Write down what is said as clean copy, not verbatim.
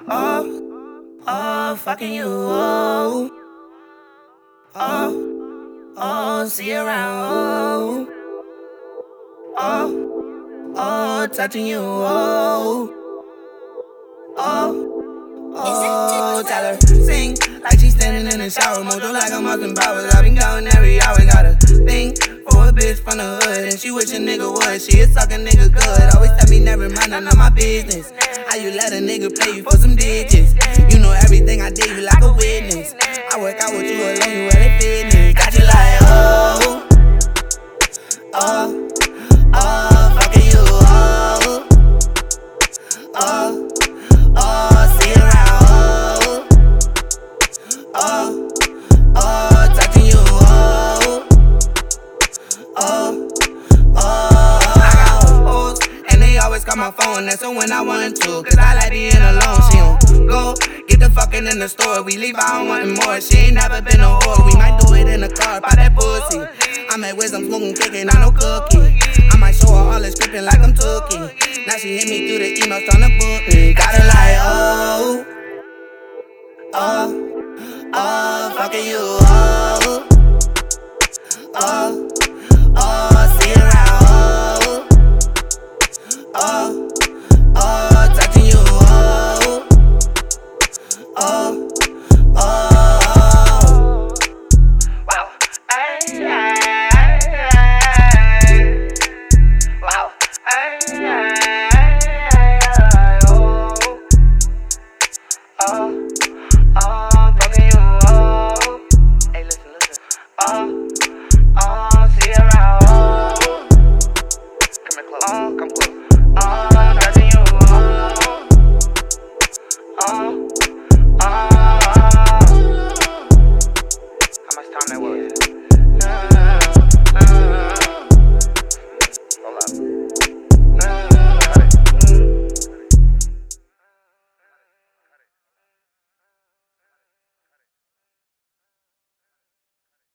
Fucking you, oh, see you around, touching you, tell her, sing like she's standing in the shower, mojo like I'm Austin Powers. I been going every hour, got a thing for a bitch from the hood, and she wish a nigga would. She is talking nigga good, always tell me never mind, none of my business. How you let a nigga play you for some digits? You know everything I did, you like a witness. I work out with you alone, you wear the fitness. Got you like, fucking you, see you around, touching you, I got hoes, and they always call my phone, that's when I want to, cause I like being alone. She don't go get the fucking in the store, we leave out wanting more. She ain't never been a whore, we might do it in the car, buy that pussy. I'm at Wisdom smoking cake, not no cookie. I might show her all the scripting like I'm Tookie. Now she hit me through the emails tryna book me. Got her like, fucking you,